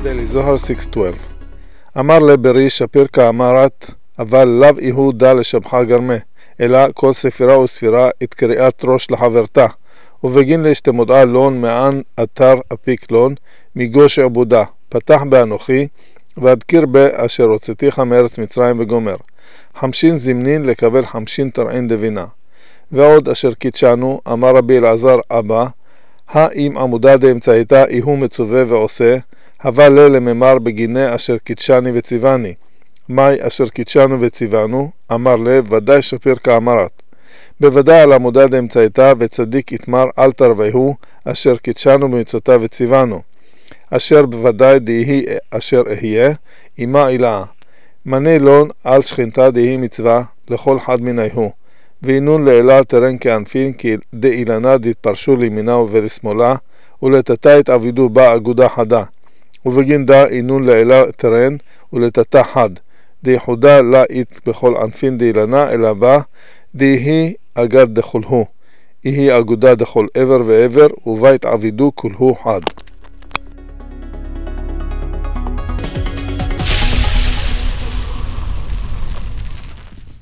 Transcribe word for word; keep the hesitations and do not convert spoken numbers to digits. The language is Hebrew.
דלי זוהר שש שתים עשרה אמר לברי שפיר כאמרת אבל לאו איהו דא לשבחה גרמה אלא כל ספירה וספירה את קריאת ראש לחברתה ובגין להשתמודעה לון מען אתר אפיק לון מגוש עבודה פתח באנוכי ואדקיר באשר הוצאתיך מארץ מצרים וגומר חמשין זמנין לקבל חמשין תרעין דבינה ועוד אשר קידשנו אמר רבי אלעזר אבא האם עמודה דאמצעיתה איהו מצווה ועושה הווה לה לממר בגיני אשר קידשני וציווני מי אשר קידשנו וציוונו אמר לה ודאי שפיר כאמרת בוודאי על עמודה דאמצעיתה וצדיק יתמר אל תרווהו אשר קידשנו במצותה וציוונו אשר בוודאי דהי אשר אהיה אימה אילאה מנה לון על שכינתה דהי מצווה לכל חד מיניהו ואינון לאלה תרן כאנפין כי דאילנה דתפרשו לימינה ולשמאלה ולתתה התעבידו בה אגודה חדה ובגין דה אינון לאלה תרן ולתתה חד דייחודה לה אית בכל ענפין דאילנה אלא בה דהי אגד דכולהו יהי אגודה דכל עבר ועבר ובית עבידו כולהו חד